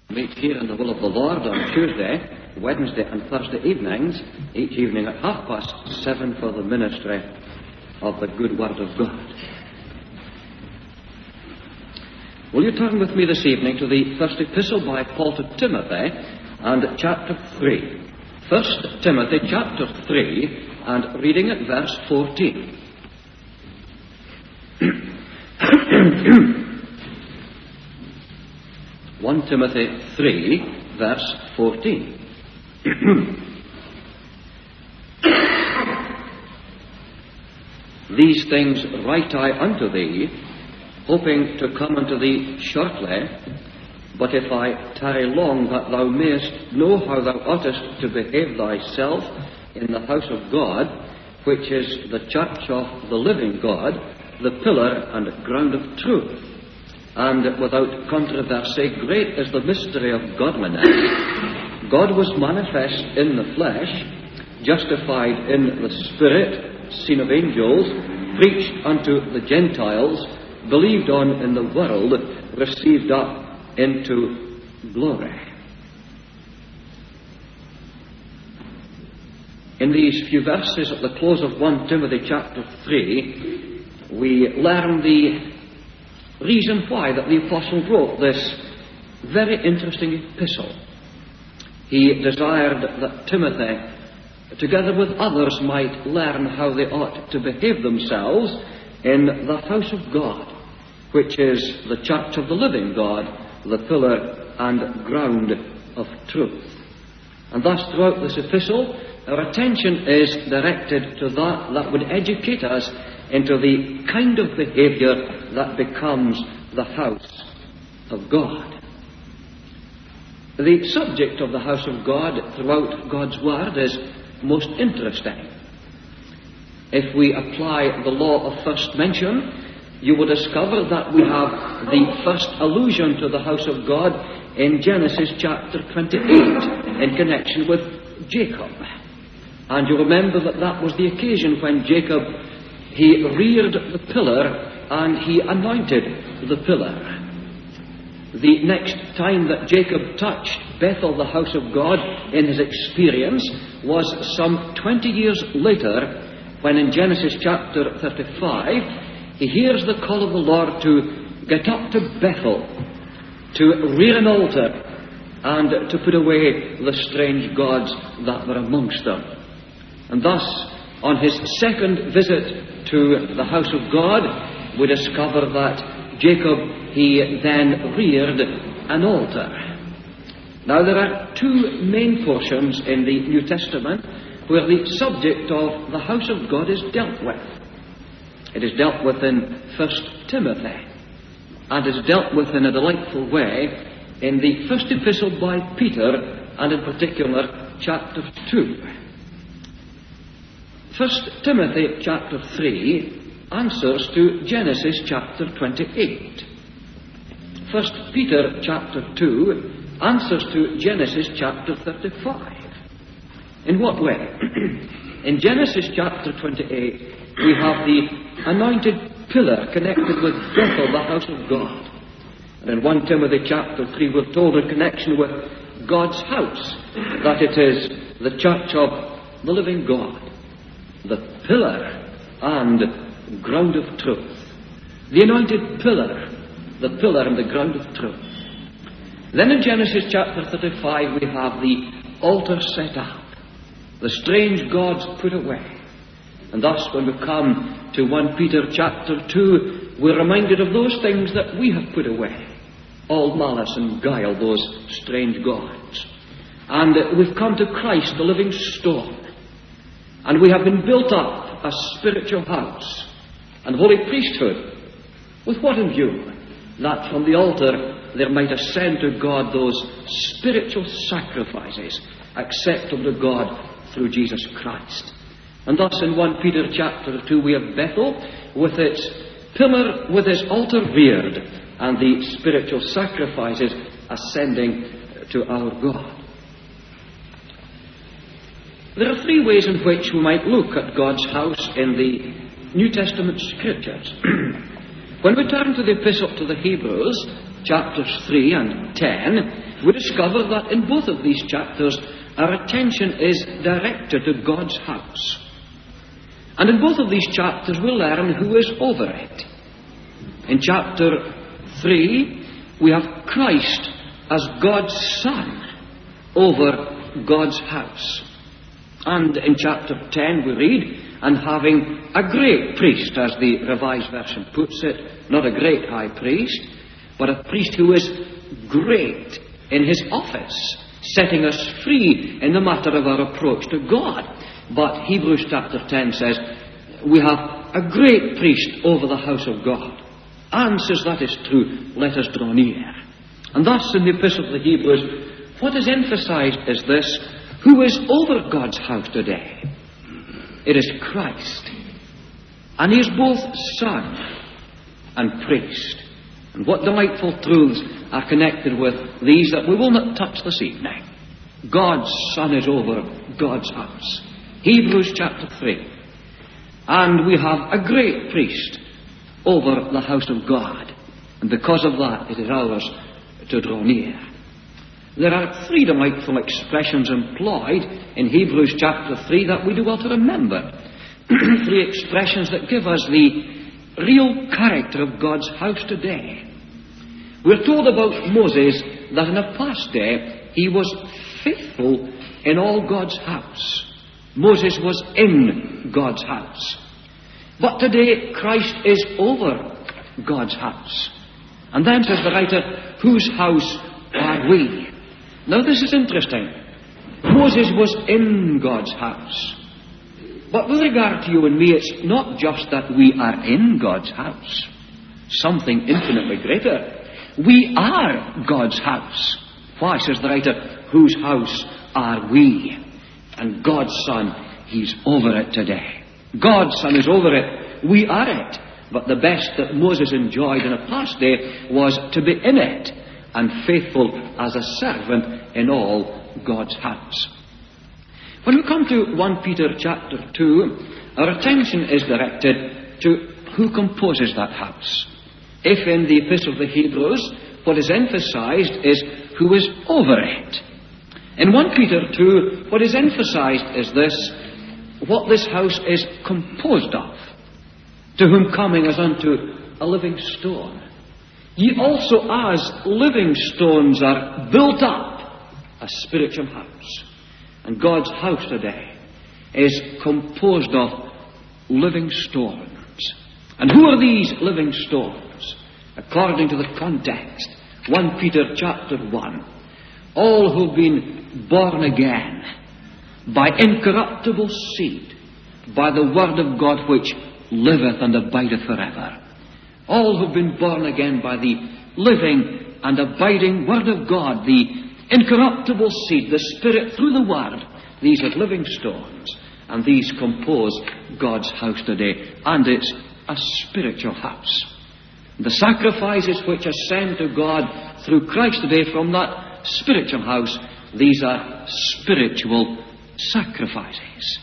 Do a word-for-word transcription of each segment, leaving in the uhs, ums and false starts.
meet here in the will of the Lord on Tuesday, Wednesday and Thursday evenings, each evening at half past seven for the ministry of the good word of God. Will you turn with me this evening to the first epistle by Paul to Timothy and chapter three. First Timothy chapter three and reading at verse fourteen. First Timothy three, verse fourteen. These things write I unto thee, hoping to come unto thee shortly. But if I tarry long, that thou mayest know how thou oughtest to behave thyself in the house of God, which is the church of the living God, the pillar and ground of truth. And without controversy, great is the mystery of godliness. God was manifest in the flesh, justified in the Spirit, seen of angels, preached unto the Gentiles, believed on in the world, received up into glory. In these few verses at the close of First Timothy chapter three, we learn the reason why that the apostle wrote this very interesting epistle. He desired that Timothy, together with others, might learn how they ought to behave themselves in the house of God, which is the church of the living God, the pillar and ground of truth. And thus throughout this epistle, our attention is directed to that that would educate us into the kind of behaviour that becomes the house of God. The subject of the house of God throughout God's Word is most interesting. If we apply the law of first mention, you will discover that we have the first allusion to the house of God in Genesis chapter twenty-eight in connection with Jacob. And you remember that that was the occasion when Jacob, he reared the pillar and he anointed the pillar. The next time that Jacob touched Bethel, the house of God, in his experience was some twenty years later, when in Genesis chapter thirty-five, he hears the call of the Lord to get up to Bethel, to rear an altar, and to put away the strange gods that were amongst them. And thus, on his second visit to the house of God, we discover that Jacob, he then reared an altar. Now, there are two main portions in the New Testament where the subject of the house of God is dealt with. It is dealt with in First Timothy, and is dealt with in a delightful way in the first epistle by Peter, and in particular, chapter two. First Timothy chapter three answers to Genesis chapter twenty-eight. First Peter chapter two answers to Genesis chapter thirty-five. In what way? In Genesis chapter twenty-eight, we have the anointed pillar connected with Bethel, the house of God. And in First Timothy chapter three, we're told in connection with God's house that it is the church of the living God, the pillar and ground of truth. The anointed pillar, the pillar and the ground of truth. Then in Genesis chapter thirty-five, we have the altar set up, the strange gods put away. And thus, when we come to First Peter chapter two, we're reminded of those things that we have put away. All malice and guile, those strange gods. And we've come to Christ, the living stone. And we have been built up a spiritual house and holy priesthood. With what in view? That from the altar there might ascend to God those spiritual sacrifices acceptable to God through Jesus Christ. And thus in First Peter chapter two we have Bethel with its pillar, with its altar reared, and the spiritual sacrifices ascending to our God. There are three ways in which we might look at God's house in the New Testament Scriptures. When we turn to the Epistle to the Hebrews, chapters three and ten, we discover that in both of these chapters our attention is directed to God's house. And in both of these chapters we learn who is over it. In chapter three, we have Christ as God's Son over God's house. And in chapter ten we read, and having a great priest, as the Revised Version puts it, not a great high priest, but a priest who is great in his office, setting us free in the matter of our approach to God. But Hebrews chapter ten says, we have a great priest over the house of God. And says that is true, let us draw near. And thus in the Epistle to the Hebrews, what is emphasized is this: who is over God's house today? It is Christ. And he is both Son and priest. And what delightful truths are connected with these that we will not touch this evening. God's Son is over God's house. Hebrews chapter three. And we have a great priest over the house of God. And because of that, it is ours to draw near. There are three delightful expressions employed in Hebrews chapter three that we do well to remember. Three expressions that give us the real character of God's house today. We're told about Moses that in a past day he was faithful in all God's house. Moses was in God's house. But today Christ is over God's house. And then says the writer, whose house are we? Now this is interesting. Moses was in God's house. But with regard to you and me, it's not just that we are in God's house. Something infinitely greater. We are God's house. Why, says the writer, whose house are we? And God's Son, he's over it today. God's Son is over it. We are it. But the best that Moses enjoyed in a past day was to be in it and faithful as a servant in all God's house. When we come to First Peter chapter two, our attention is directed to who composes that house. If in the Epistle of the Hebrews, what is emphasized is who is over it. In First Peter two, what is emphasized is this: what this house is composed of, to whom coming as unto a living stone. Ye also as living stones are built up a spiritual house. And God's house today is composed of living stones. And who are these living stones? According to the context, First Peter chapter one, all who've been born again by incorruptible seed, by the word of God which liveth and abideth forever. All who've been born again by the living and abiding word of God, the incorruptible seed, the Spirit through the word, these are living stones, and these compose God's house today, and it's a spiritual house. The sacrifices which ascend to God through Christ today from that spiritual house, these are spiritual sacrifices.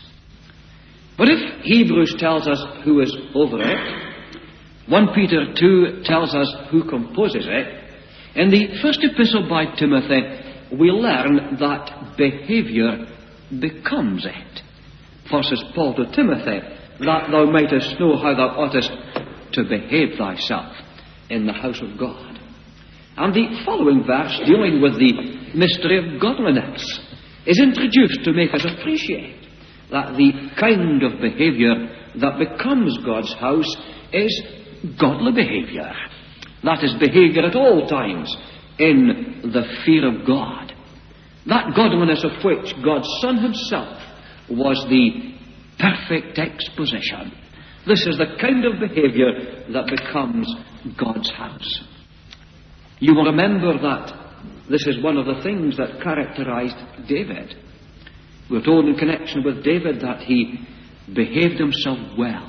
But if Hebrews tells us who is over it, First Peter two tells us who composes it, in the first epistle by Timothy we learn that behaviour becomes it. For says Paul to Timothy, that thou mightest know how thou oughtest to behave thyself in the house of God. And the following verse, dealing with the mystery of godliness, is introduced to make us appreciate that the kind of behaviour that becomes God's house is godly behaviour. That is behaviour at all times in the fear of God. That godliness of which God's Son himself was the perfect exposition. This is the kind of behaviour that becomes God's house. You will remember that this is one of the things that characterized David. We're told in connection with David that he behaved himself well.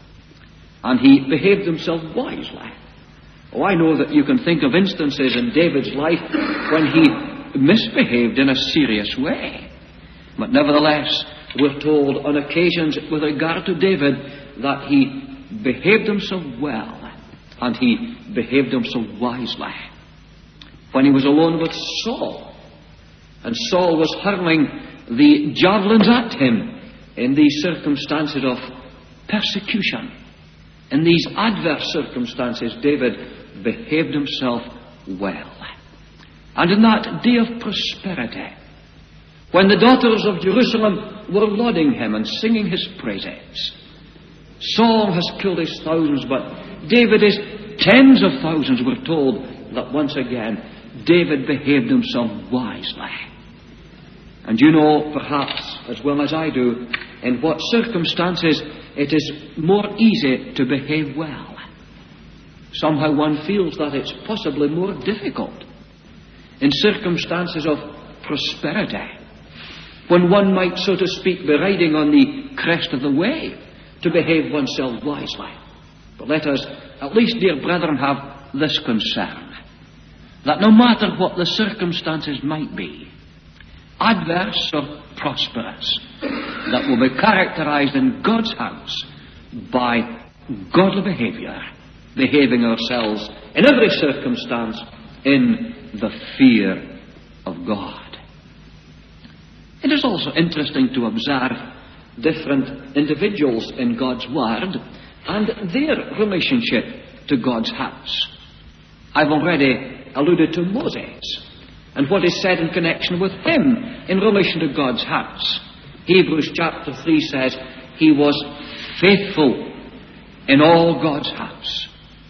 And he behaved himself wisely. Oh, I know that you can think of instances in David's life when he misbehaved in a serious way. But nevertheless, we're told on occasions with regard to David that he behaved himself well and he behaved himself wisely. when he was alone with Saul, and Saul was hurling the javelins at him in these circumstances of persecution. In these adverse circumstances, David behaved himself well. And in that day of prosperity, when the daughters of Jerusalem were lauding him and singing his praises, Saul has killed his thousands, but David his tens of thousands. We're told that once again David behaved himself wisely. And you know, perhaps as well as I do, in what circumstances it is more easy to behave well. Somehow one feels that it's possibly more difficult in circumstances of prosperity, when one might, so to speak, be riding on the crest of the wave, to behave oneself wisely. But let us, at least, dear brethren, have this concern, that no matter what the circumstances might be, adverse or prosperous, that will be characterized in God's house by godly behavior, behaving ourselves in every circumstance in the fear of God. It is also interesting to observe different individuals in God's Word and their relationship to God's house. I've already alluded to Moses and what is said in connection with him in relation to God's house. Hebrews chapter three says he was faithful in all God's house.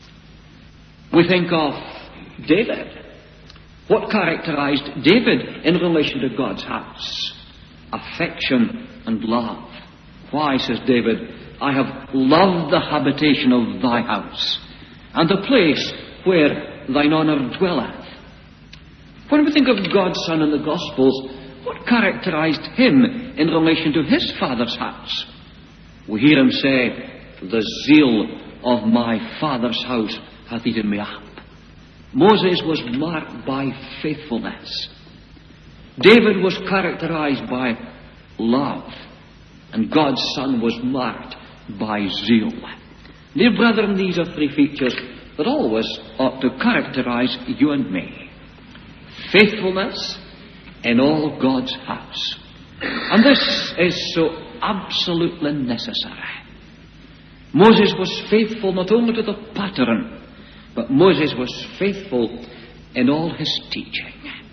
We think of David. What characterized David in relation to God's house? Affection and love. Why, says David, I have loved the habitation of thy house, and the place where thine honour dwelleth. When we think of God's Son in the Gospels, what characterized him in relation to his Father's house? We hear him say, the zeal of my Father's house hath eaten me up. Moses was marked by faithfulness. David was characterized by love. And God's Son was marked by zeal. Dear brethren, these are three features that always ought to characterize you and me. Faithfulness in all God's house. And this is so absolutely necessary. Moses was faithful not only to the pattern, but Moses was faithful in all his teaching.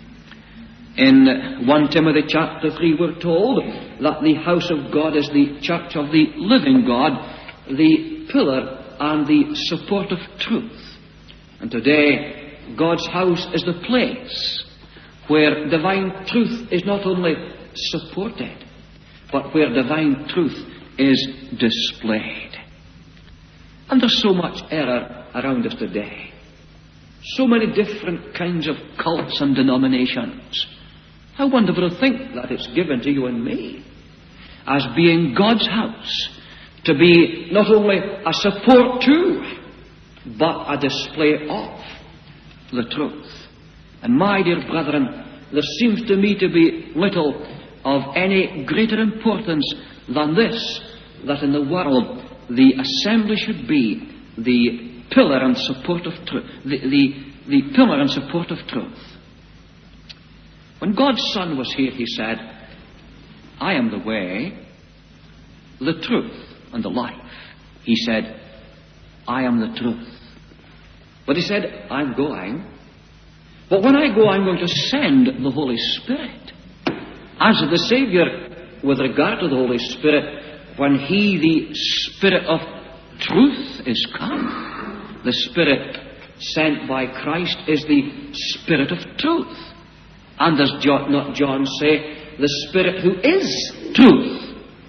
In First Timothy chapter three we're told that the house of God is the church of the living God, the pillar and the support of truth. And today, God's house is the place where divine truth is not only supported, but where divine truth is displayed. And there's so much error around us today. So many different kinds of cults and denominations. How wonderful to think that it's given to you and me as being God's house, to be not only a support to, but a display of the truth. And my dear brethren, there seems to me to be little of any greater importance than this, that in the world the assembly should be the pillar and support of truth, the, the, the pillar and support of truth. When God's Son was here, he said, I am the way, the truth, and the life. He said, I am the truth. But he said, I'm going. But when I go, I'm going to send the Holy Spirit. As the Savior, with regard to the Holy Spirit, when He, the Spirit of truth, is come, the Spirit sent by Christ is the Spirit of truth. And does John, not John say, the Spirit who is truth?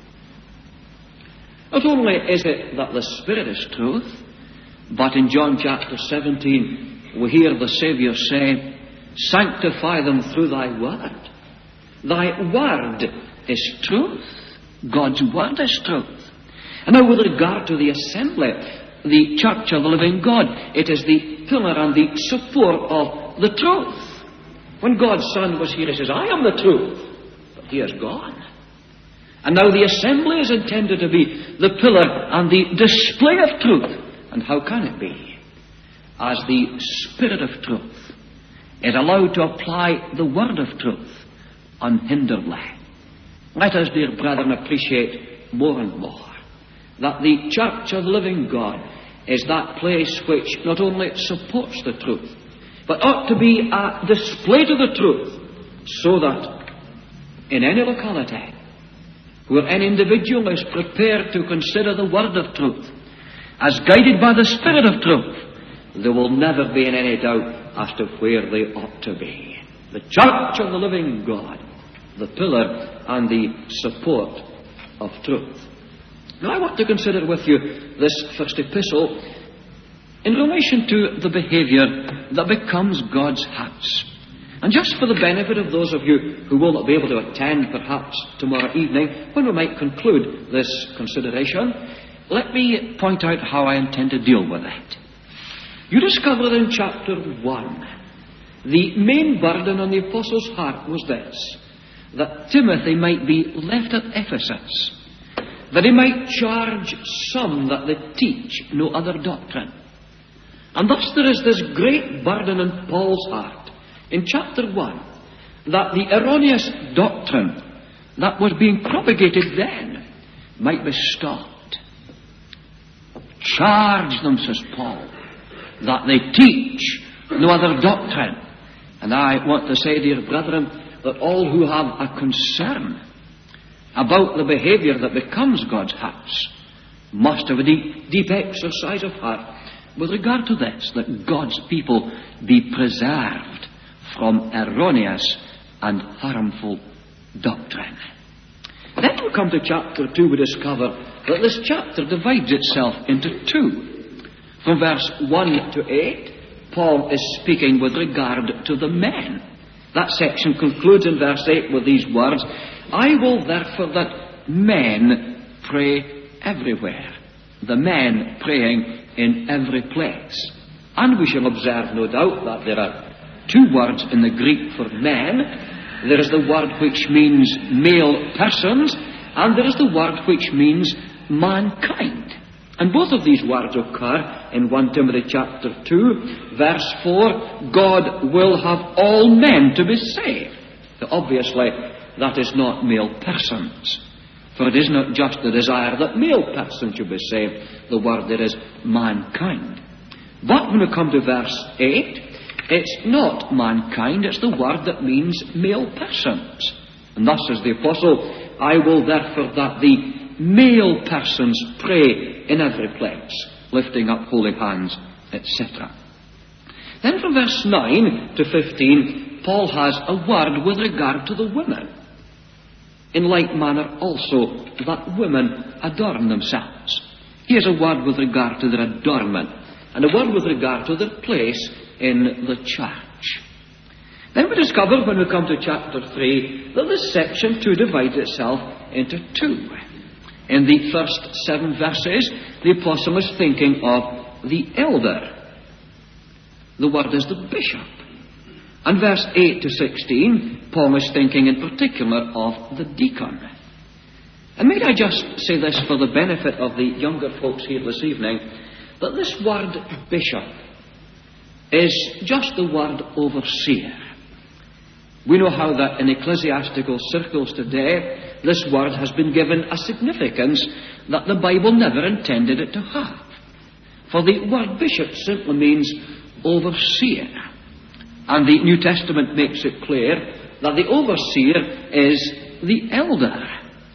Not only is it that the Spirit is truth, but in John chapter seventeen, we hear the Saviour say, sanctify them through thy word. Thy word is truth. God's word is truth. And now with regard to the assembly, the church of the living God, it is the pillar and the support of the truth. When God's Son was here, he says, I am the truth. But he is gone. And now the assembly is intended to be the pillar and the display of truth. And how can it be? As the Spirit of truth is allowed to apply the word of truth unhinderedly. Let us, dear brethren, appreciate more and more that the Church of the Living God is that place which not only supports the truth, but ought to be a display to the truth, so that in any locality where any individual is prepared to consider the word of truth as guided by the Spirit of truth, there will never be any doubt as to where they ought to be. The Church of the Living God, the pillar and the support of truth. Now I want to consider with you this first epistle in relation to the behaviour that becomes God's house. And just for the benefit of those of you who will not be able to attend perhaps tomorrow evening, when we might conclude this consideration, let me point out how I intend to deal with it. You discover that in chapter one, the main burden on the apostle's heart was this, that Timothy might be left at Ephesus, that he might charge some that they teach no other doctrine. And thus there is this great burden on Paul's heart in chapter one, that the erroneous doctrine that was being propagated then might be stopped. Charge them, says Paul, that they teach no other doctrine. And I want to say, dear brethren, that all who have a concern about the behaviour that becomes God's house must have a deep, deep exercise of heart with regard to this, that God's people be preserved from erroneous and harmful doctrine. Then we come to chapter two, we discover that this chapter divides itself into two. From verse one to eight, Paul is speaking with regard to the men. That section concludes in verse eight with these words, I will therefore that men pray everywhere. The men praying in every place. And we shall observe, no doubt, that there are two words in the Greek for men. There is the word which means male persons, and there is the word which means mankind. And both of these words occur in First Timothy chapter two, verse four, God will have all men to be saved. So obviously, that is not male persons. For it is not just the desire that male persons should be saved. The word there is mankind. But when we come to verse eight, it's not mankind, it's the word that means male persons. And thus says the apostle, I will therefore that the male persons pray in every place, lifting up holy hands, et cetera. Then from verse nine to fifteen, Paul has a word with regard to the women. In like manner also that women adorn themselves. Here's a word with regard to their adornment, and a word with regard to their place in the church. Then we discover, when we come to chapter three, that this section too divides itself into two. In the first seven verses, the apostle is thinking of the elder. The word is the bishop. And verse eight to sixteen, Paul is thinking in particular of the deacon. And may I just say this for the benefit of the younger folks here this evening, that this word bishop is just the word overseer. We know how that in ecclesiastical circles today, this word has been given a significance that the Bible never intended it to have. For the word bishop simply means overseer. And the New Testament makes it clear that the overseer is the elder.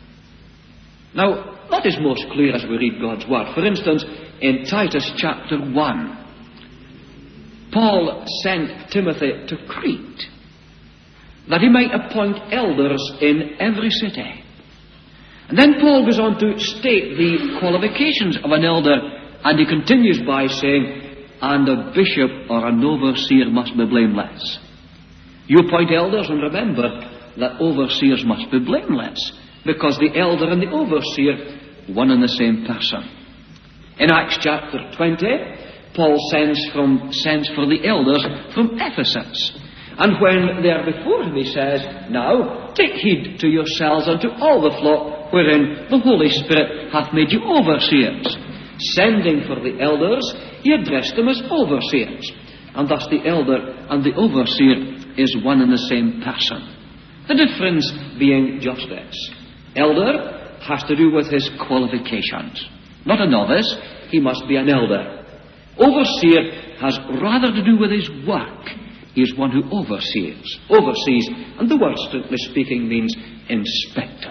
Now, that is most clear as we read God's word. For instance, in Titus chapter one, Paul sent Timothy to Crete, that he might appoint elders in every city. And then Paul goes on to state the qualifications of an elder, and he continues by saying, and a bishop or an overseer must be blameless. You appoint elders, and remember that overseers must be blameless, because the elder and the overseer, one and the same person. In Acts chapter twenty, Paul sends, from, sends for the elders from Ephesus. And when they are before him, he says, now, take heed to yourselves and to all the flock wherein the Holy Spirit hath made you overseers. Sending for the elders, he addressed them as overseers. and thus the elder and the overseer is one and the same person. The difference being just this. Elder has to do with his qualifications. Not a novice, he must be an elder. Overseer has rather to do with his work. He is one who oversees. Oversees, and the word strictly speaking means inspector.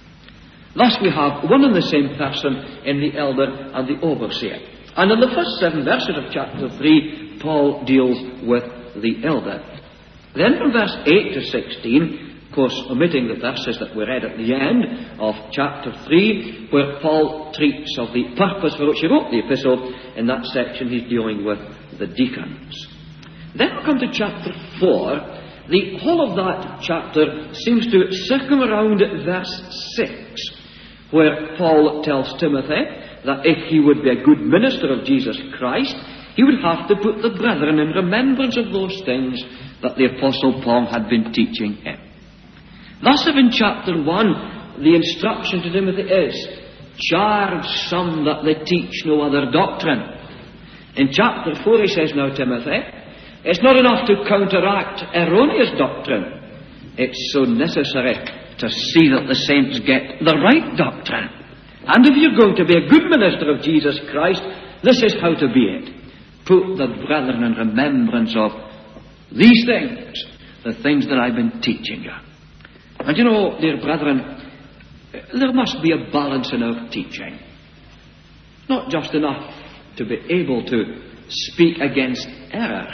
Thus we have one and the same person in the elder and the overseer. And in the first seven verses of chapter three, Paul deals with the elder. Then from verse eight to sixteen, of course omitting the verses that we read at the end of chapter three, where Paul treats of the purpose for which he wrote the epistle, in that section he's dealing with the deacons. Then we come to chapter four. The whole of that chapter seems to circumround verse six, where Paul tells Timothy that if he would be a good minister of Jesus Christ, he would have to put the brethren in remembrance of those things that the Apostle Paul had been teaching him. Thus, if in chapter one the instruction to Timothy is, charge some that they teach no other doctrine. In chapter four he says, now Timothy, it's not enough to counteract erroneous doctrine. It's so necessary to see that the saints get the right doctrine. And if you're going to be a good minister of Jesus Christ, this is how to be it. Put the brethren in remembrance of these things, the things that I've been teaching you. And you know, dear brethren, there must be a balance in our teaching. Not just enough to be able to speak against error.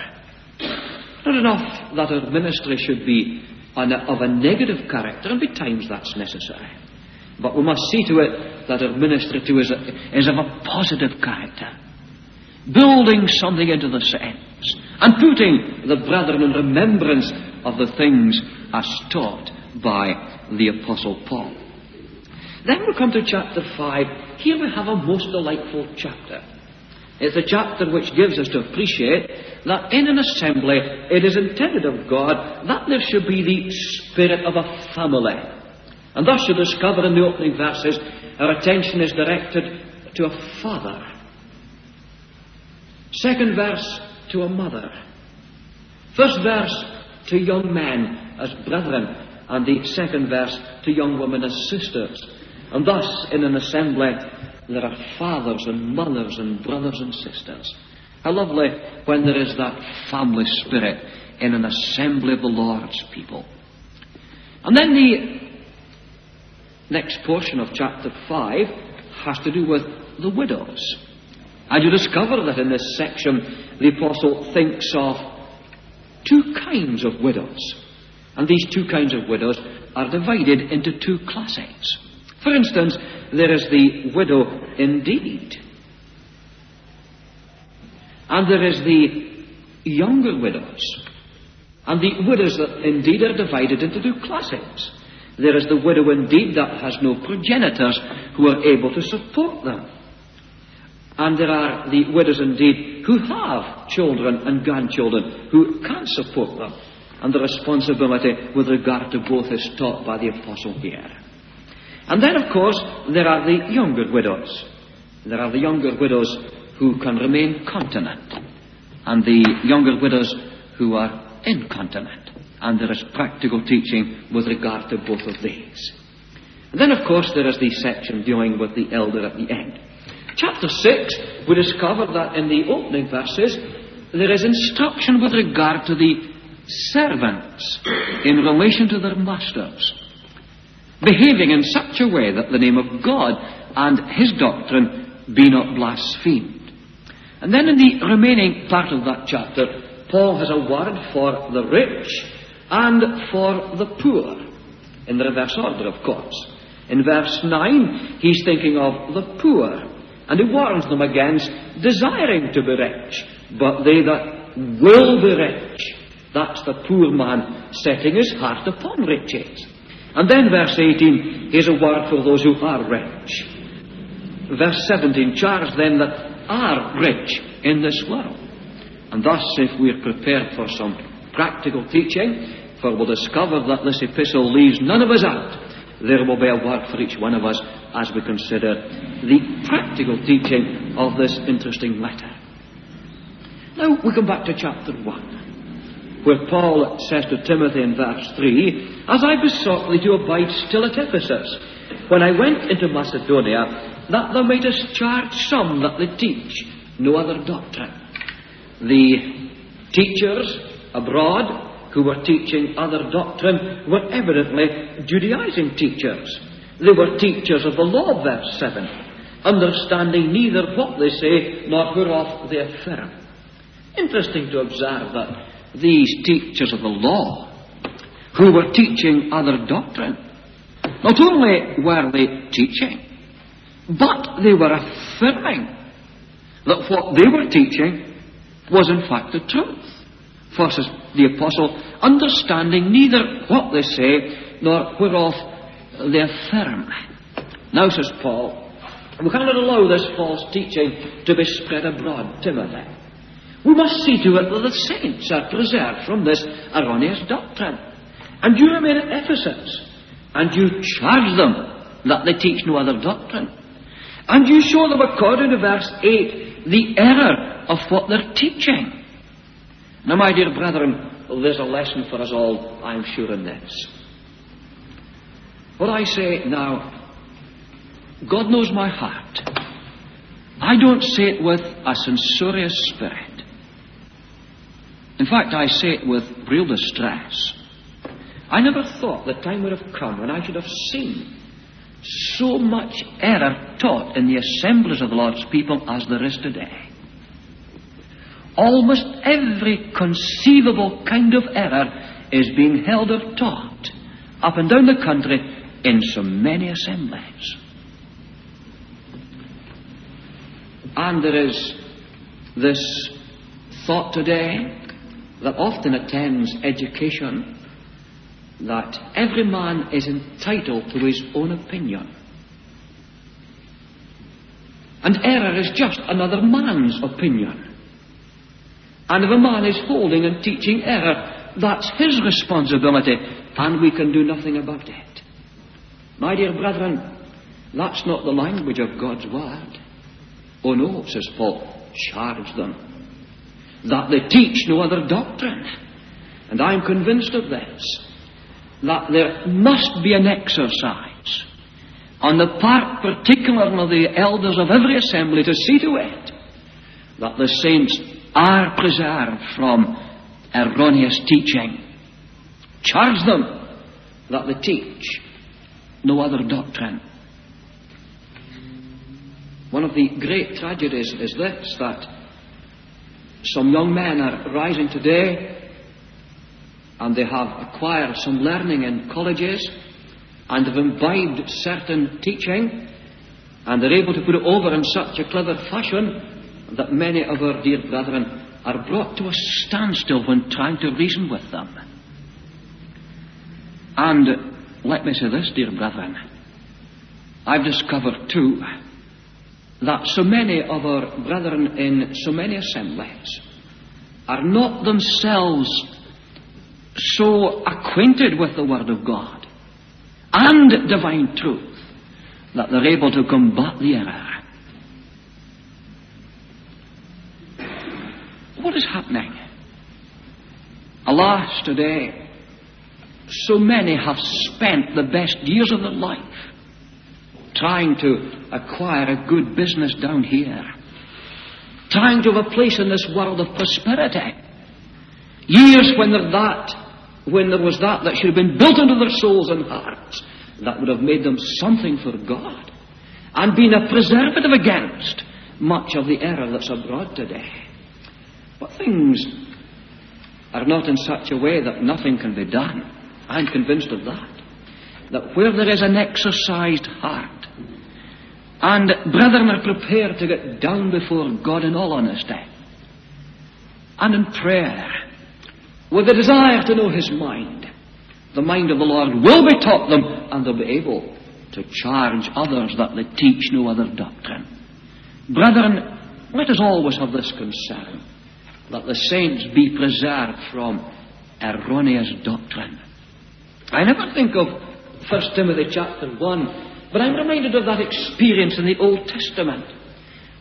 Not enough that our ministry should be on a, of a negative character, and betimes that's necessary. But we must see to it that our ministry too is, a, is of a positive character. Building something into the saints, and putting the brethren in remembrance of the things as taught by the Apostle Paul. Then we come to chapter five. Here we have a most delightful chapter. It's a chapter which gives us to appreciate that in an assembly it is intended of God that there should be the spirit of a family. And thus you discover in the opening verses our attention is directed to a father. Second verse, to a mother. First verse, to young men as brethren, and the second verse, to young women as sisters. And thus, in an assembly, there are fathers and mothers and brothers and sisters. How lovely when there is that family spirit in an assembly of the Lord's people. And then the next portion of chapter five has to do with the widows. And you discover that in this section the Apostle thinks of two kinds of widows. And these two kinds of widows are divided into two classes. For instance, there is the widow indeed. And there is the younger widows. And the widows that indeed are divided into two classes. There is the widow indeed that has no progenitors who are able to support them. And there are the widows indeed who have children and grandchildren who can support them. And the responsibility with regard to both is taught by the Apostle here. And then, of course, there are the younger widows. There are the younger widows who can remain continent, and the younger widows who are incontinent. And there is practical teaching with regard to both of these. And then, of course, there is the section dealing with the elder at the end. Chapter six, we discover that in the opening verses, there is instruction with regard to the servants in relation to their masters, behaving in such a way that the name of God and His doctrine be not blasphemed. And then in the remaining part of that chapter, Paul has a word for the rich and for the poor, in the reverse order, of course. In verse nine, he's thinking of the poor, and he warns them against desiring to be rich, but they that will be rich. That's the poor man setting his heart upon riches. And then verse eighteen, here's a word for those who are rich. Verse seventeen, charge them that are rich in this world. And thus, if we're prepared for some practical teaching, for we'll discover that this epistle leaves none of us out, there will be a word for each one of us as we consider the practical teaching of this interesting letter. Now we come back to chapter one, where Paul says to Timothy in verse three, "As I besought thee to abide still at Ephesus, when I went into Macedonia, that thou mightest charge some that they teach no other doctrine." The teachers abroad who were teaching other doctrine were evidently Judaizing teachers. They were teachers of the law, verse seven, understanding neither what they say nor whereof they affirm. Interesting to observe that these teachers of the law, who were teaching other doctrine, not only were they teaching, but they were affirming that what they were teaching was in fact the truth. For, says the apostle, understanding neither what they say nor whereof they affirm. Now, says Paul, we cannot allow this false teaching to be spread abroad, Timothy. We must see to it that the saints are preserved from this erroneous doctrine. And you remain at Ephesus, and you charge them that they teach no other doctrine. And you show them, according to verse eight, the error of what they're teaching. Now, my dear brethren, there's a lesson for us all, I'm sure, in this. What I say now, God knows my heart. I don't say it with a censorious spirit. In fact, I say it with real distress. I never thought the time would have come when I should have seen so much error taught in the assemblies of the Lord's people as there is today. Almost every conceivable kind of error is being held or taught up and down the country in so many assemblies. And there is this thought today that often attends education, that every man is entitled to his own opinion. And error is just another man's opinion. And if a man is holding and teaching error, that's his responsibility, and we can do nothing about it. My dear brethren, that's not the language of God's word. Oh no, says Paul, charge them that they teach no other doctrine. And I'm convinced of this, that there must be an exercise on the part particularly of the elders of every assembly to see to it that the saints are preserved from erroneous teaching. Charge them that they teach no other doctrine. One of the great tragedies is this, that some young men are rising today and they have acquired some learning in colleges and have imbibed certain teaching, and they're able to put it over in such a clever fashion that many of our dear brethren are brought to a standstill when trying to reason with them. And let me say this, dear brethren, I've discovered too that so many of our brethren in so many assemblies are not themselves so acquainted with the Word of God and divine truth that they're able to combat the error. What is happening? Alas, today, so many have spent the best years of their life trying to acquire a good business down here, trying to have a place in this world of prosperity. Years when there that, when there was that that should have been built into their souls and hearts, that would have made them something for God and been a preservative against much of the error that's abroad today. But things are not in such a way that nothing can be done. I'm convinced of that. That where there is an exercised heart, and brethren are prepared to get down before God in all honesty, and in prayer, with the desire to know His mind, the mind of the Lord will be taught them, and they'll be able to charge others that they teach no other doctrine. Brethren, let us always have this concern, that the saints be preserved from erroneous doctrine. I never think of First Timothy chapter one, but I'm reminded of that experience in the Old Testament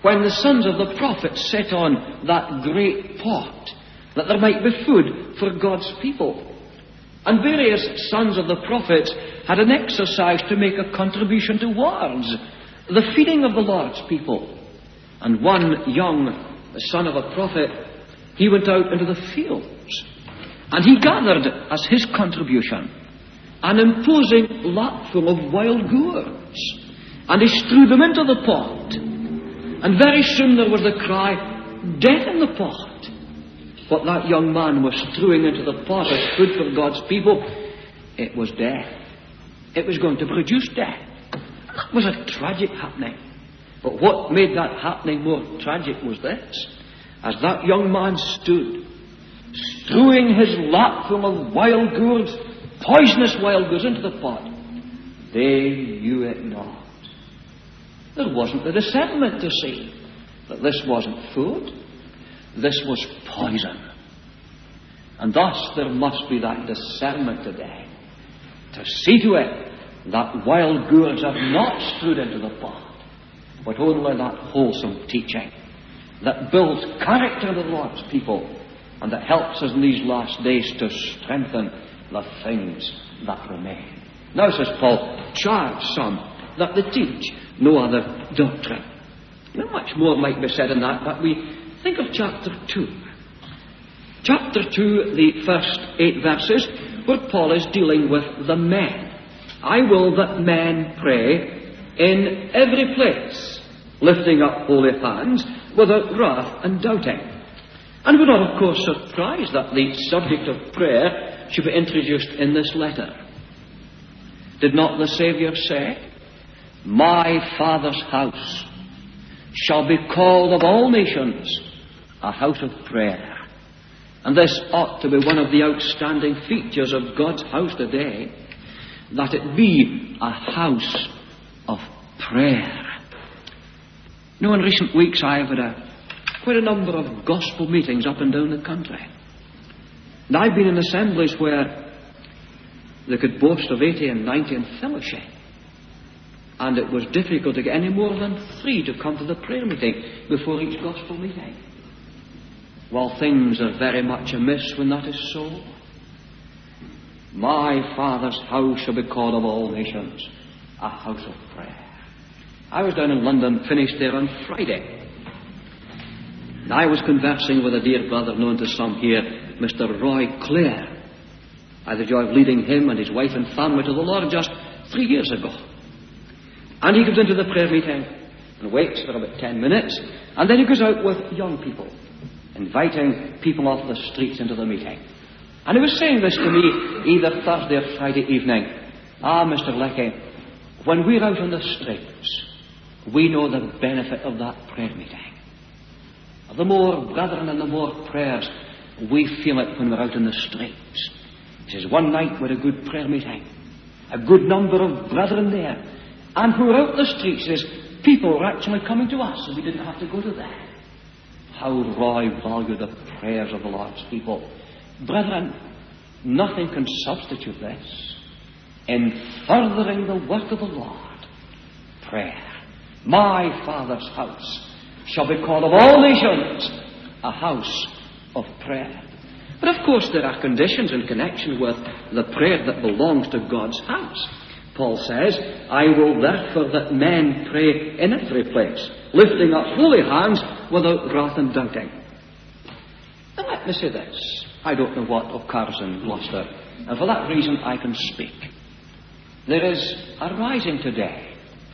when the sons of the prophets set on that great pot, that there might be food for God's people. And various sons of the prophets had an exercise to make a contribution towards the feeding of the Lord's people. And one young son of a prophet, he went out into the fields, and he gathered as his contribution an imposing lapful of wild gourds, and he strewed them into the pot. And very soon there was the cry, "Death in the pot." What that young man was strewing into the pot as food for God's people, it was death. It was going to produce death. That was a tragic happening. But what made that happening more tragic was this. As that young man stood, strewing his lapful of wild gourds, poisonous wild gourds, into the pot, they knew it not. There wasn't the discernment to see that this wasn't food, this was poison. And thus there must be that discernment today to see to it that wild gourds are not strewed into the pot, but only that wholesome teaching that builds character in the Lord's people and that helps us in these last days to strengthen the things that remain. Now, says Paul, charge some that they teach no other doctrine. Now, much more might be said in that, but we think of chapter two. Chapter two, the first eight verses, where Paul is dealing with the men. I will that men pray in every place, lifting up holy hands, without wrath and doubting. And we're not, of course, surprised that the subject of prayer should be introduced in this letter. Did not the Saviour say, "My Father's house shall be called of all nations a house of prayer"? And this ought to be one of the outstanding features of God's house today, that it be a house of prayer. You know, in recent weeks I've had a, quite a number of gospel meetings up and down the country. And I've been in assemblies where they could boast of eighty and ninety in fellowship. And it was difficult to get any more than three to come to the prayer meeting before each gospel meeting. Well, things are very much amiss when that is so. My Father's house shall be called of all nations a house of prayer. I was down in London, finished there on Friday. And I was conversing with a dear brother known to some here, Mister Roy Clare. I had the joy of leading him and his wife and family to the Lord just three years ago. And he comes into the prayer meeting and waits for about ten minutes, and then he goes out with young people, inviting people off the streets into the meeting. And he was saying this to me either Thursday or Friday evening. "Ah, Mister Leckie, when we're out on the streets, we know the benefit of that prayer meeting. The more brethren and the more prayers, we feel it when we're out in the streets." He says, "One night we had a good prayer meeting, a good number of brethren there, and when we were out in the streets, he says, people were actually coming to us, and we didn't have to go to them." How Roy valued the prayers of the Lord's people. Brethren, nothing can substitute this in furthering the work of the Lord. Prayer. My Father's house shall be called of all nations a house of prayer. But of course there are conditions in connection with the prayer that belongs to God's house. Paul says, "I will therefore that men pray in every place, lifting up holy hands without wrath and doubting." And let me say this. I don't know what occurs in Gloucester, and for that reason I can speak. There is a rising today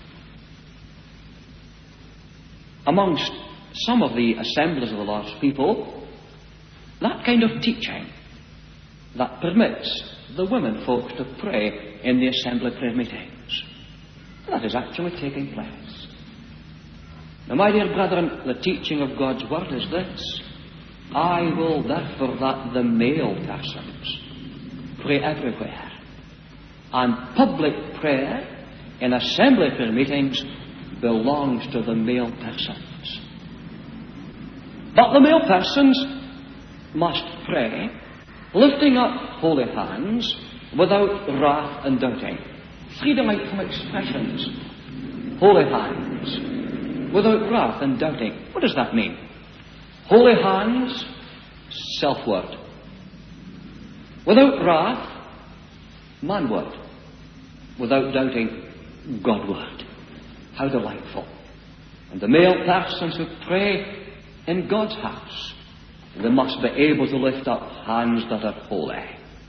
amongst some of the assemblies of the Lord's people, that kind of teaching that permits the women folks to pray in the assembly prayer meetings. That is actually taking place. Now, my dear brethren, the teaching of God's word is this: I will therefore that the male persons pray everywhere, and public prayer in assembly prayer meetings belongs to the male persons. But the male persons must pray, lifting up holy hands without wrath and doubting. Freedom from expressions. Holy hands without wrath and doubting. What does that mean? Holy hands, self-word. Without wrath, man-word. Without doubting, God-word. How delightful. And the male persons who pray in God's house, they must be able to lift up hands that are holy.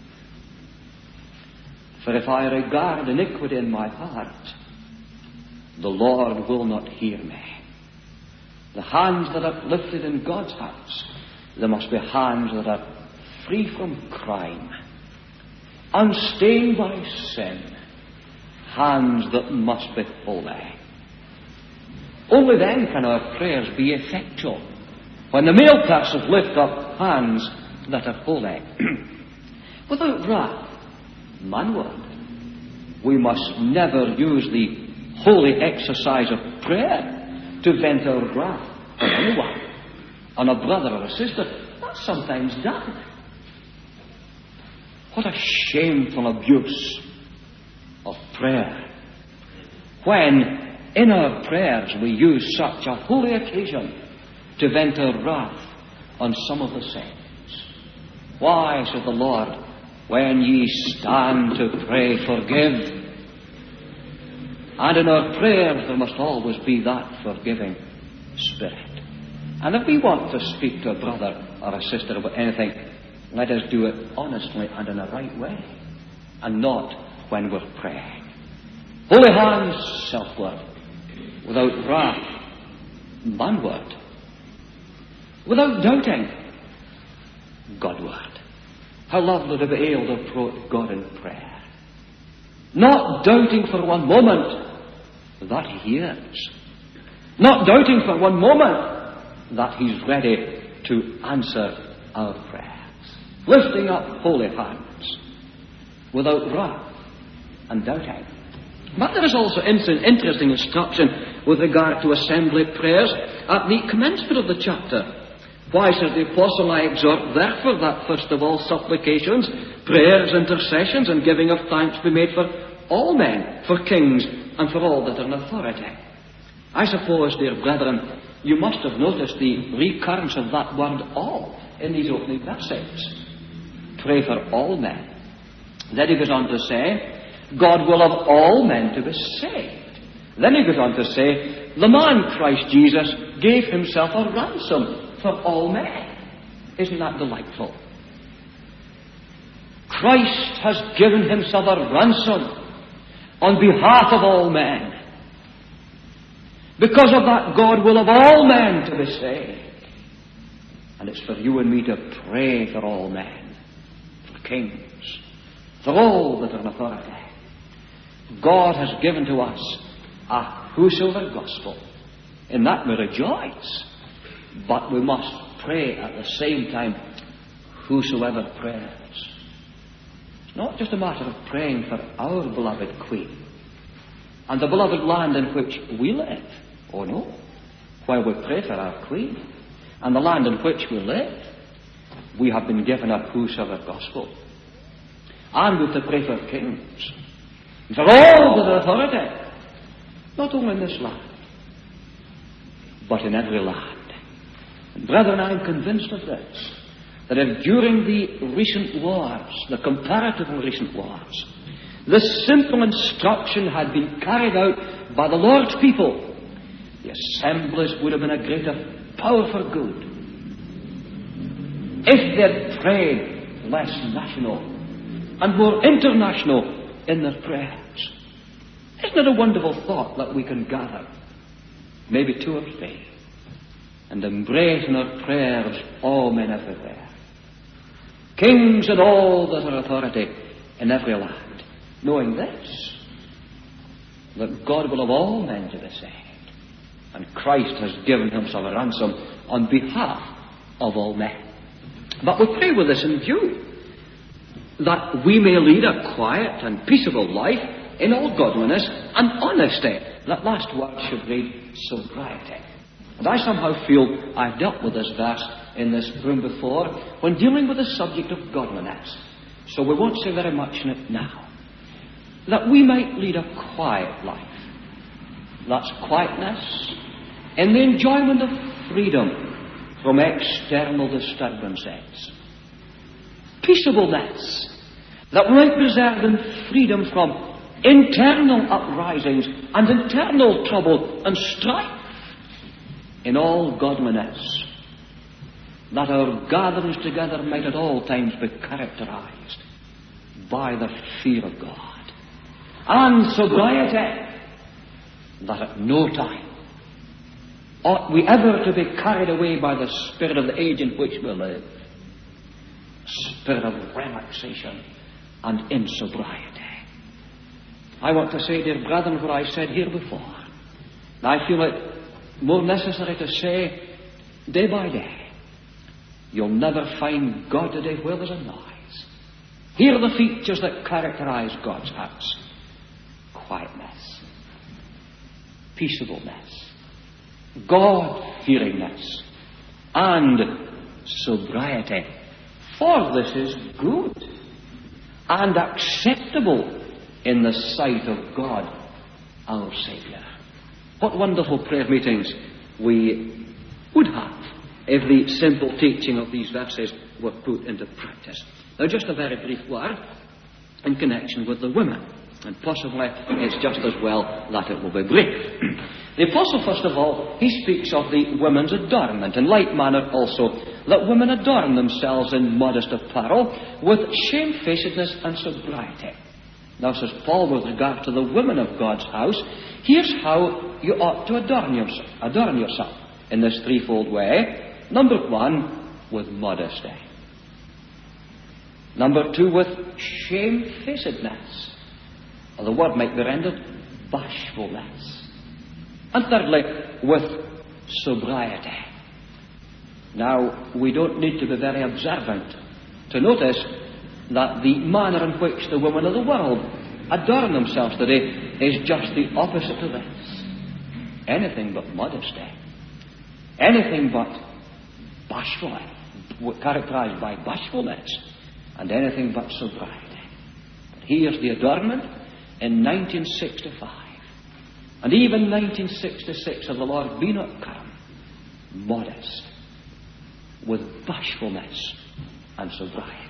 For if I regard iniquity in my heart, the Lord will not hear me. The hands that are lifted in God's house, they must be hands that are free from crime, unstained by sin, hands that must be holy. Only then can our prayers be effectual, when the male persons lift up hands that are holy. Without wrath, manward, we must never use the holy exercise of prayer to vent our wrath on anyone, on a brother or a sister. That's sometimes done. What a shameful abuse of prayer, when in our prayers we use such a holy occasion to vent our wrath on some of the saints. Why, said the Lord, when ye stand to pray, forgive. And in our prayers there must always be that forgiving spirit. And if we want to speak to a brother or a sister about anything, let us do it honestly and in a right way, and not when we're praying. Holy hands, self-word. Without wrath, man-word. Without doubting, God-word. How lovely to be able to approach God in prayer. Not doubting for one moment that He hears. Not doubting for one moment that He's ready to answer our prayers. Lifting up holy hands without wrath and doubting. But there is also interesting instruction with regard to assembly prayers at the commencement of the chapter. Why, says the Apostle, I exhort therefore that first of all supplications, prayers, intercessions, and giving of thanks be made for all men, for kings, and for all that are in authority. I suppose, dear brethren, you must have noticed the recurrence of that word all in these opening verses. Pray for all men. Then he goes on to say, God will have all men to be saved. Then he goes on to say, the man Christ Jesus gave himself a ransom for all men. Isn't that delightful? Christ has given himself a ransom on behalf of all men. Because of that, God will have all men to be saved. And it's for you and me to pray for all men, for kings, for all that are in authority. God has given to us a whosoever gospel. In that we rejoice. But we must pray at the same time, whosoever prayers. It's not just a matter of praying for our beloved Queen and the beloved land in which we live. Oh no. While we pray for our Queen and the land in which we live, we have been given a whosoever gospel. And we're to pray for kings, for all that are authority, not only in this land, but in every land. And brethren, I am convinced of this, that if during the recent wars, the comparatively recent wars, this simple instruction had been carried out by the Lord's people, the assemblies would have been a greater power for good. If they had prayed less national and more international in their prayers. Isn't it a wonderful thought that we can gather, maybe two or three, and embrace in our prayers all men everywhere, kings and all that are authority in every land, knowing this, that God will have all men to be saved, and Christ has given himself a ransom on behalf of all men. But we pray with this in view, that we may lead a quiet and peaceable life in all godliness and honesty. That last word should read sobriety. And I somehow feel I've dealt with this verse in this room before when dealing with the subject of godliness. So we won't say very much in it now. That we might lead a quiet life. That's quietness in the enjoyment of freedom from external disturbances. Peaceableness, that we might preserve in freedom from internal uprisings and internal trouble and strife, in all godliness, that our gatherings together might at all times be characterized by the fear of God, and sobriety, that at no time ought we ever to be carried away by the spirit of the age in which we live, spirit of relaxation and insobriety. I want to say, dear brethren, what I said here before. I feel it more necessary to say, day by day, you'll never find God today where there's a noise. Here are the features that characterize God's house: quietness, peaceableness, God-fearingness, and sobriety. For this is good and acceptable in the sight of God our Saviour. What wonderful prayer meetings we would have if the simple teaching of these verses were put into practice. Now, just a very brief word in connection with the women, and possibly it's just as well that it will be brief. The Apostle, first of all, he speaks of the women's adornment, in like manner also that women adorn themselves in modest apparel with shamefacedness and sobriety. Now, says Paul, with regard to the women of God's house, here's how you ought to adorn yourself, adorn yourself in this threefold way. Number one, with modesty. Number two, with shamefacedness. Or the word might be rendered bashfulness. And thirdly, with sobriety. Now, we don't need to be very observant to notice that the manner in which the women of the world adorn themselves today is just the opposite to this. Anything but modesty. Anything but bashfulness, characterized by bashfulness, and anything but sobriety. But here's the adornment in nineteen sixty-five, and even nineteen sixty-six, if the Lord be not come, modest, with bashfulness and sobriety.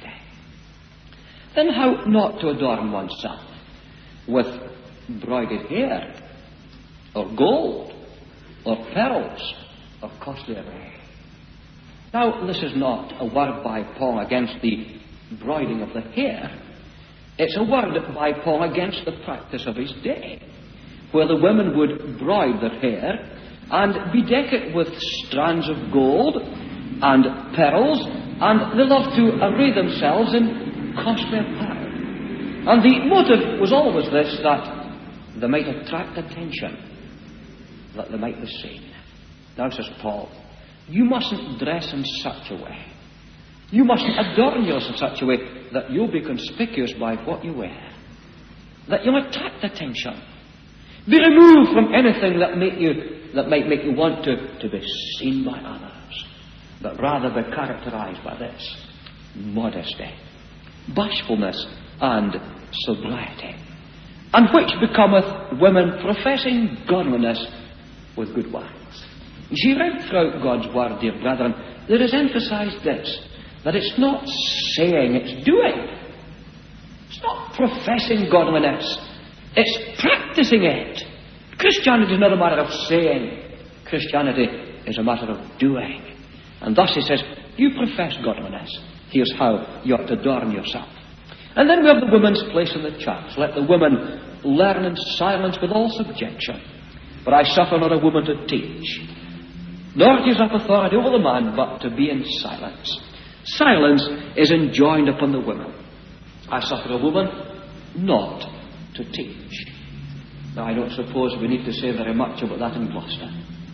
Then how not to adorn oneself with broided hair, or gold, or pearls, or costly array. Now, this is not a word by Paul against the broiding of the hair. It's a word by Paul against the practice of his day, where the women would broid their hair and bedeck it with strands of gold and pearls, and they loved to array themselves in costly apparel. And the motive was always this, that they might attract attention, that they might be seen. Now, says Paul, you mustn't dress in such a way. You mustn't adorn yourself in such a way that you'll be conspicuous by what you wear, that you'll attract attention. Be removed from anything that make you that might make you want to, to be seen by others, but rather be characterized by this: modesty, bashfulness, and sobriety, and which becometh women professing godliness with good works. You see, right throughout God's word, dear brethren, there is emphasized this, that it's not saying, it's doing. It's not professing godliness, it's practicing it. Christianity is not a matter of saying. Christianity is a matter of doing. And thus he says, you profess godliness. Here's how you ought to adorn yourself. And then we have the woman's place in the church. Let the woman learn in silence with all subjection. For I suffer not a woman to teach, nor to use up authority over the man, but to be in silence. Silence is enjoined upon the women. I suffer a woman not to teach. Now, I don't suppose we need to say very much about that in Gloucester.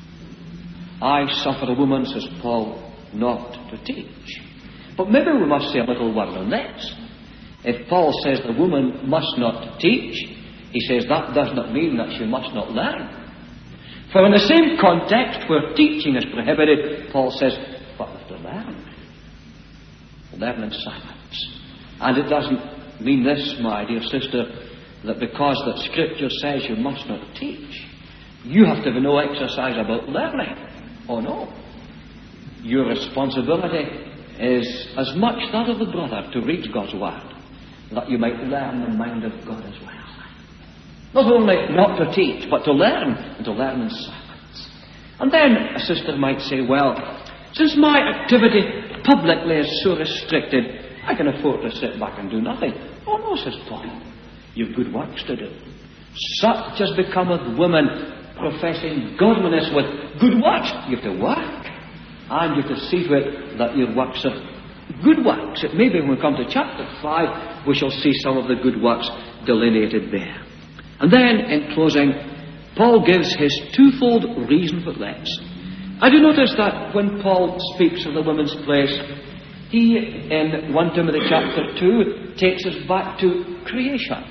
I suffer a woman, says Paul, not to teach. But maybe we must say a little word on this. If Paul says the woman must not teach, he says that does not mean that she must not learn. For in the same context where teaching is prohibited, Paul says, but we have to learn. Learn in silence. And it doesn't mean this, my dear sister, that because that Scripture says you must not teach, You have to have no exercise about learning. Oh no. Your responsibility is as much that of the brother to read God's word, that you might learn the mind of God as well. Not only not to teach, but to learn, and to learn in silence. And then a sister might say, well, since my activity publicly is so restricted, I can afford to sit back and do nothing. Oh no, says Paul. You've good works to do. Such as becometh women professing godliness with good works. You have to work. And you have to see to it that your works are good works. It may be when we come to chapter five, we shall see some of the good works delineated there. And then, in closing, Paul gives his twofold reason for this. I do notice that when Paul speaks of the woman's place, he, in First Timothy chapter two, takes us back to creation.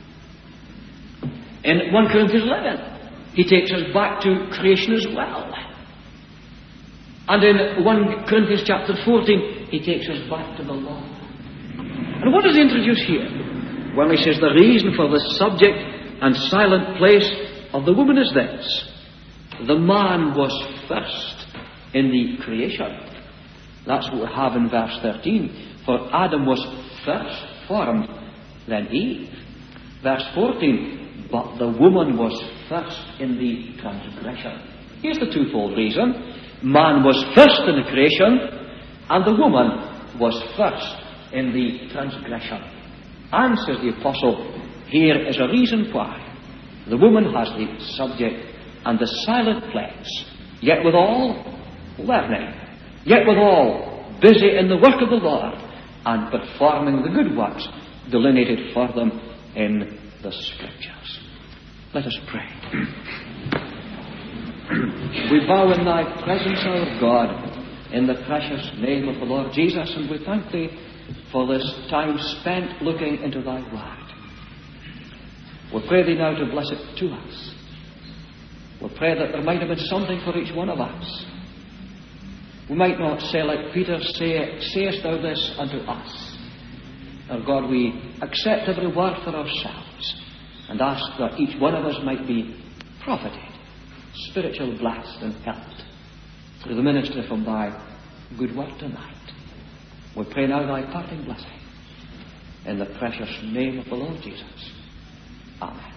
In First Corinthians eleven, he takes us back to creation as well. And in First Corinthians chapter fourteen, he takes us back to the law. And what does he introduce here? Well, he says the reason for the subject and silent place of the woman is this. The man was first in the creation. That's what we have in verse thirteen. For Adam was first formed, then Eve. Verse fourteen, but the woman was first in the transgression. Here's the twofold reason. Man was first in the creation, and the woman was first in the transgression. And, says the apostle, here is a reason why. The woman has the subject and the silent place, yet withal learning, yet withal busy in the work of the Lord, and performing the good works delineated for them in the Scriptures. Let us pray. We bow in thy presence, our God, in the precious name of the Lord Jesus, and we thank thee for this time spent looking into thy word. We pray thee now to bless it to us. We pray that there might have been something for each one of us. We might not say like Peter, say, sayest thou this unto us. Our God, we accept every word for ourselves and ask that each one of us might be profited, spiritually blessed and helped through the ministry from thy good word tonight. We pray now thy parting blessing in the precious name of the Lord Jesus. Amen.